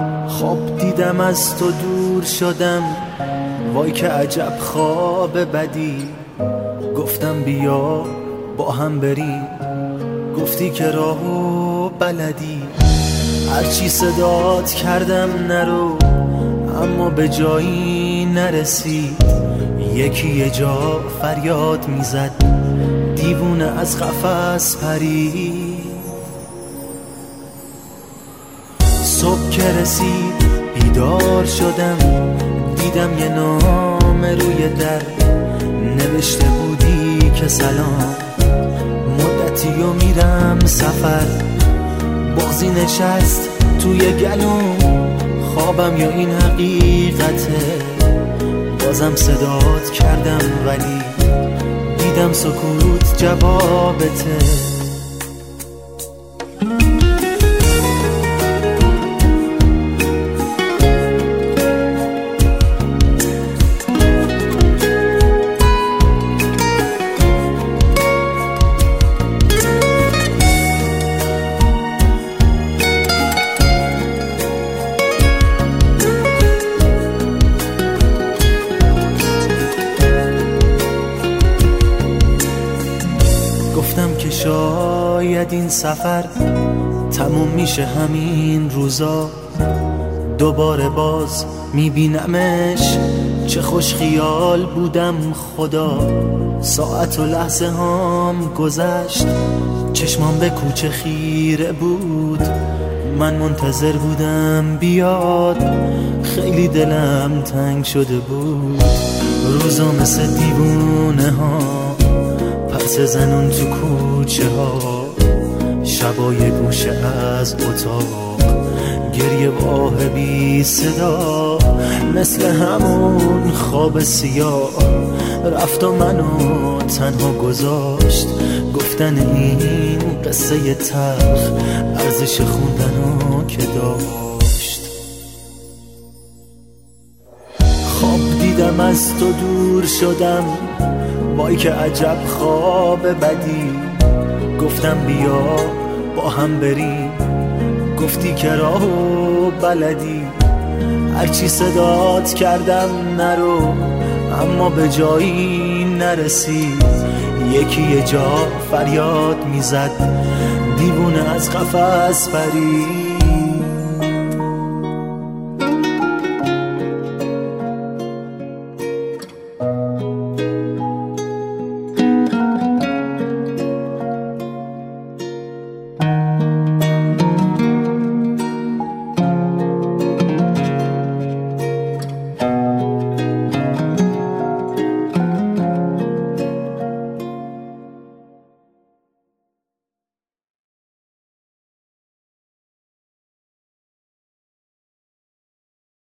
خواب دیدم از تو دور شدم، وای که عجب خواب بدی. گفتم بیا با هم بریم، گفتی که راهو بلدی. هرچی صدات کردم نرو، اما به جایی نرسید. یکی یه جا فریاد میزد، دیوونه از قفس پرید. صبح که رسید بیدار شدم، دیدم یه نام روی در، نوشته بودی که سلام، مدتی و میرم سفر. بغضی نشست توی گلوم، خوابم یا این حقیقته. بازم صدات کردم ولی دیدم سکوت جوابته. گفتم که شاید این سفر تموم میشه همین روزا، دوباره باز میبینمش. چه خوش خیال بودم خدا، ساعت و لحظه هام گذشت، چشمام به کوچه خیره بود. من منتظر بودم بیاد، خیلی دلم تنگ شده بود. روزا مثل دیوونه ها پس زنون تو کوچه ها، شبای گوشه از اتاق، گریه واه بی صدا. مثل همون خواب سیاه رفت و منو تنها گذاشت. گفتن این قصه تلخ ارزش خوندنو که داشت. خواب دیدم از تو دور شدم، وای که عجب خواب بدی. گفتم بیا با هم بریم، گفتی که راهو بلدی. هرچی صدات کردم نرو، اما به جایی نرسید. یکی یه جا فریاد میزد، دیوونه از قفس پرید.